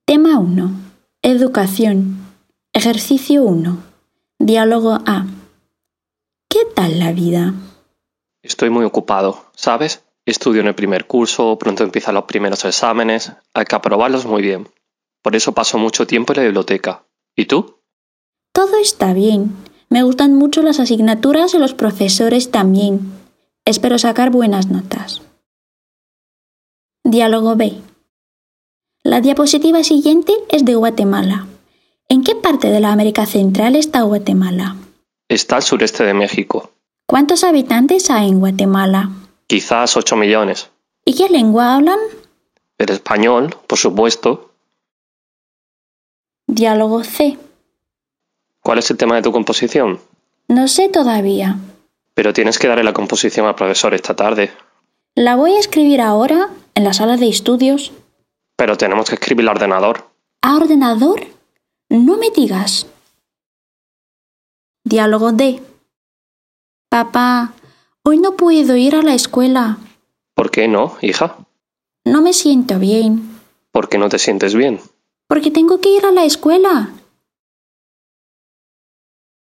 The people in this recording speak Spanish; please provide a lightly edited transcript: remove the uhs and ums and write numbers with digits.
Tema 1. Educación. Ejercicio 1. Diálogo A. ¿Qué tal la vida? Estoy muy ocupado, ¿sabes? Estudio en el primer curso, pronto empiezan los primeros exámenes, hay que aprobarlos muy bien. Por eso paso mucho tiempo en la biblioteca. ¿Y tú? Todo está bien. Me gustan mucho las asignaturas y los profesores también. Espero sacar buenas notas. Diálogo B. La diapositiva siguiente es de Guatemala. ¿En qué parte de la América Central está Guatemala? Está al sureste de México. ¿Cuántos habitantes hay en Guatemala? Quizás 8 millones. ¿Y qué lengua hablan? El español, por supuesto. Diálogo C. ¿Cuál es el tema de tu composición? No sé todavía. Pero tienes que darle la composición al profesor esta tarde. La voy a escribir ahora en la sala de estudios. Pero tenemos que escribir al ordenador. ¿A ordenador? No me digas. Diálogo D. Papá, hoy no puedo ir a la escuela. ¿Por qué no, hija? No me siento bien. ¿Por qué no te sientes bien? Porque tengo que ir a la escuela.